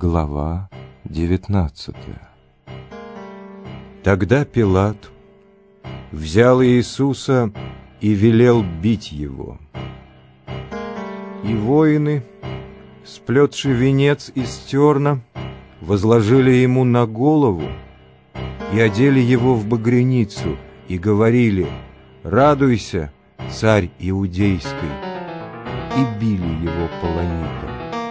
Глава 19. Тогда Пилат взял Иисуса и велел бить его. И воины, сплетши венец из терна, возложили ему на голову и одели его в багряницу, и говорили: «Радуйся, царь Иудейский!» и били его полонитом.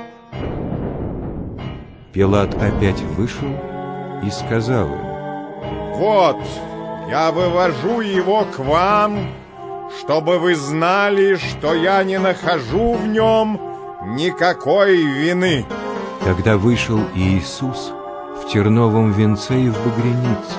Пилат опять вышел и сказал им: «Вот, я вывожу его к вам, чтобы вы знали, что я не нахожу в нем никакой вины». Тогда вышел Иисус в терновом венце и в багрянице.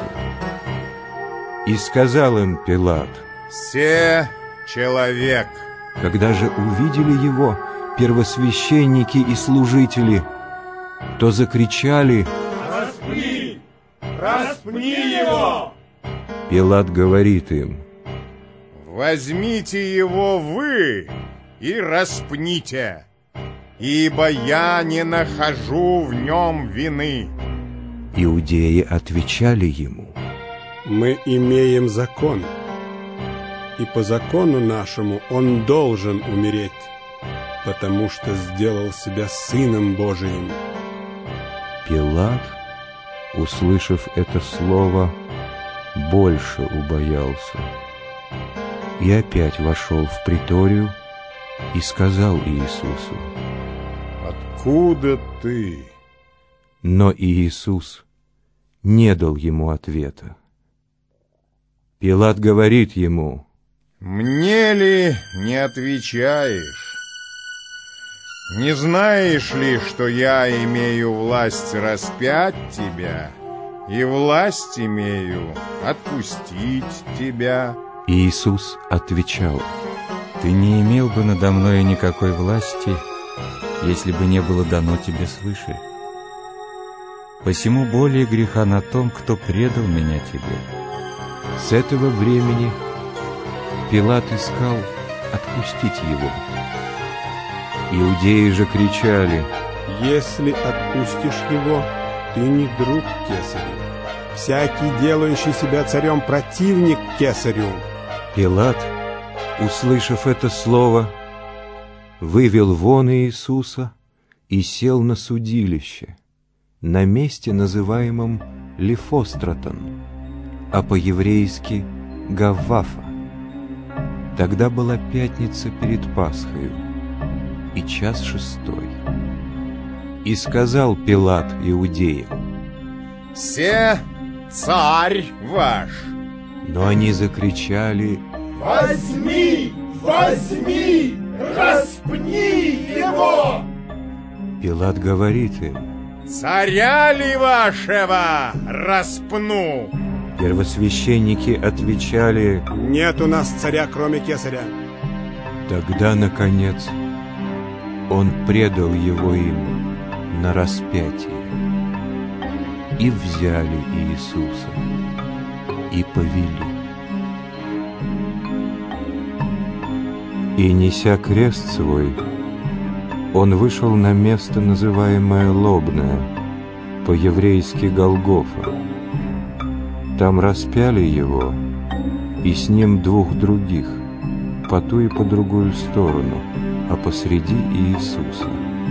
И сказал им Пилат: «Се человек». Когда же увидели его первосвященники и служители, то закричали: «Распни! Распни его!» Пилат говорит им: «Возьмите его вы и распните, ибо я не нахожу в нем вины». Иудеи отвечали ему: «Мы имеем закон, и по закону нашему он должен умереть, потому что сделал себя Сыном Божиим». Пилат, услышав это слово, больше убоялся и опять вошел в приторию и сказал Иисусу: «Откуда ты?» Но Иисус не дал ему ответа. Пилат говорит ему: «Мне ли не отвечаешь? Не знаешь ли, что я имею власть распять тебя, и власть имею отпустить тебя?» Иисус отвечал: «Ты не имел бы надо мной никакой власти, если бы не было дано тебе свыше. Посему более греха на том, кто предал меня тебе». С этого времени Пилат искал отпустить его. Иудеи же кричали: «Если отпустишь его, ты не друг кесарю. Всякий, делающий себя царем, противник кесарю». Пилат, услышав это слово, вывел вон Иисуса и сел на судилище, на месте, называемом Лифостратон, а по-еврейски Гаввафа. Тогда была пятница перед Пасхою, и час 6. И сказал Пилат иудеям: «Се царь ваш». Но они закричали: «Возьми, возьми, распни его!» Пилат говорит им: «Царя ли вашего распну?» Первосвященники отвечали: «Нет у нас царя, кроме кесаря». Тогда, наконец, он предал его им на распятие. И взяли Иисуса и повели. И, неся крест свой, он вышел на место, называемое Лобное, по-еврейски Голгофа. Там распяли его, и с ним 2 других, по ту и по другую сторону, а посреди Иисуса.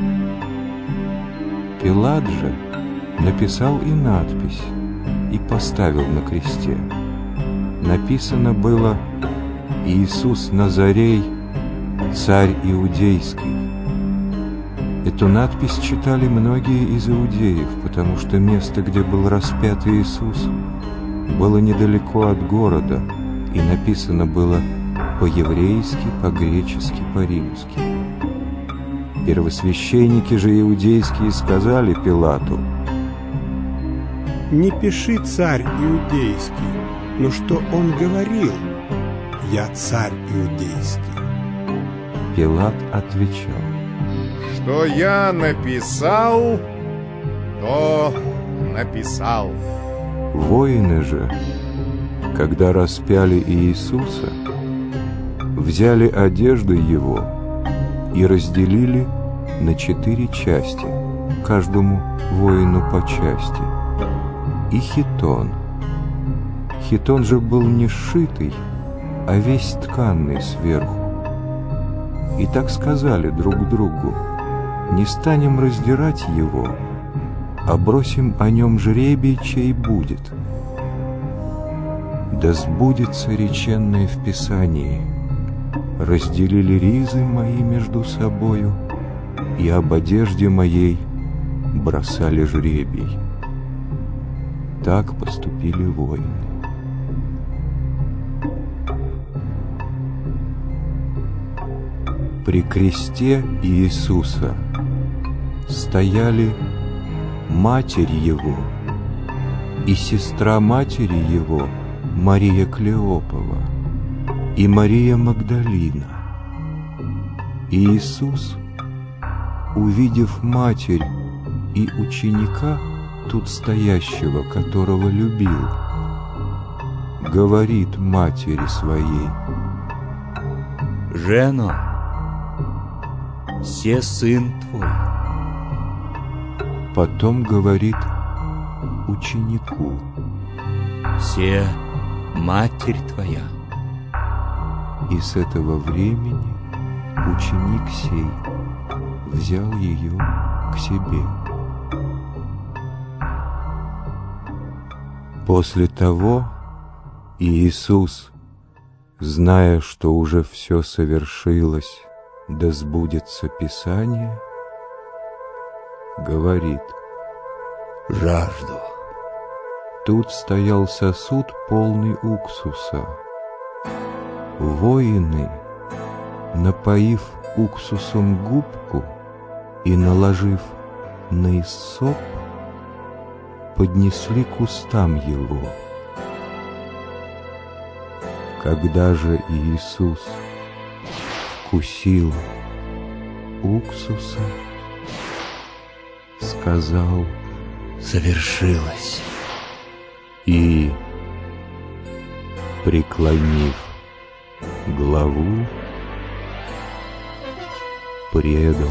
Пилат же написал и надпись, и поставил на кресте. Написано было: «Иисус Назарей, царь Иудейский». Эту надпись читали многие из иудеев, потому что место, где был распят Иисус, было недалеко от города, и написано было по-еврейски, по-гречески, по-римски. Первосвященники же иудейские сказали Пилату: «Не пиши царь иудейский, но что он говорил: я царь иудейский». Пилат отвечал: «Что я написал, то написал». Воины же, когда распяли Иисуса, взяли одежды его и разделили на 4 части, каждому воину по части, и хитон. Хитон же был не сшитый, а весь тканный сверху. И так сказали друг другу: не станем раздирать его, а бросим о нем жребий, чей будет. Да сбудется реченное в Писании: разделили ризы мои между собою, и об одежде моей бросали жребий. Так поступили воины. При кресте Иисуса стояли матерь Его и сестра матери Его Мария Клеопова и Мария Магдалина. И Иисус, увидев матерь и ученика, тут стоящего, которого любил, говорит матери своей: «Жено, се сын твой». Потом говорит ученику: «Се матерь твоя». И с этого времени ученик сей взял ее к себе. После того Иисус, зная, что уже все совершилось, да сбудется Писание, говорит: «Жажду». Тут стоял сосуд, полный уксуса. Воины, напоив уксусом губку и наложив на иссоп, поднесли к устам его. Когда же Иисус вкусил уксуса, сказал: «Совершилось». И, преклонив главу, предал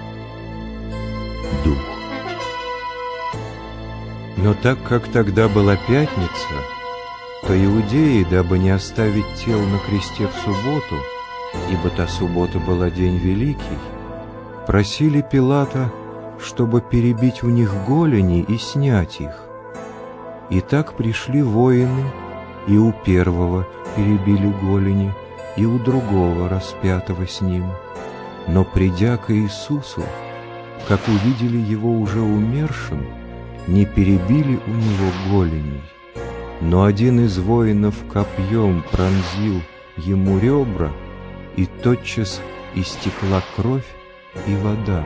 дух. Но так как тогда была пятница, то иудеи, дабы не оставить тел на кресте в субботу, ибо та суббота была день великий, просили Пилата, чтобы перебить у них голени и снять их. И так пришли воины, и у первого перебили голени, и у другого распятого с ним. Но придя к Иисусу, как увидели его уже умершим, не перебили у него голеней. Но один из воинов копьем пронзил ему ребра, и тотчас истекла кровь и вода.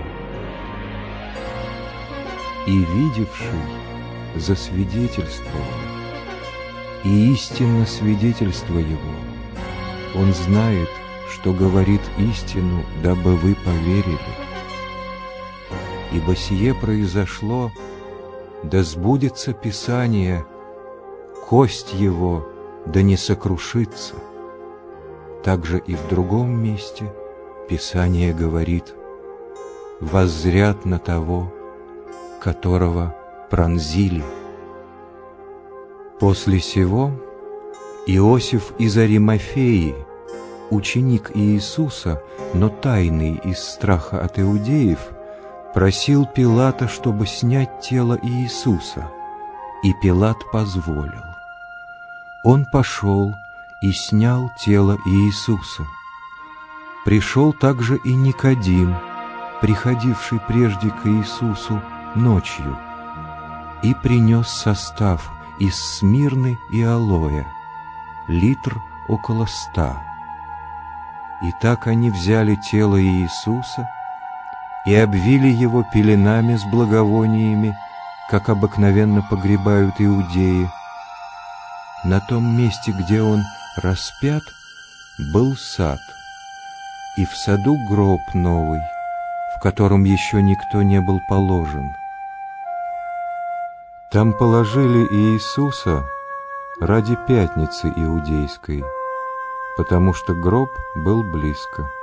И видевший засвидетельствовал, и истинно свидетельство его. Он знает, что говорит истину, дабы вы поверили. Ибо сие произошло, да сбудется Писание: кость его да не сокрушится. Также и в другом месте Писание говорит: воззрят на того, которого пронзили. После сего Иосиф из Аримафеи, ученик Иисуса, но тайный из страха от иудеев, просил Пилата, чтобы снять тело Иисуса, и Пилат позволил. Он пошел и снял тело Иисуса. Пришел также и Никодим, приходивший прежде к Иисусу ночью, и принес состав из смирны и алоэ, литр около 100. И так они взяли тело Иисуса и обвили его пеленами с благовониями, как обыкновенно погребают иудеи. На том месте, где он распят, был сад, и в саду гроб новый, в котором еще никто не был положен. Там положили Иисуса ради пятницы иудейской, потому что гроб был близко.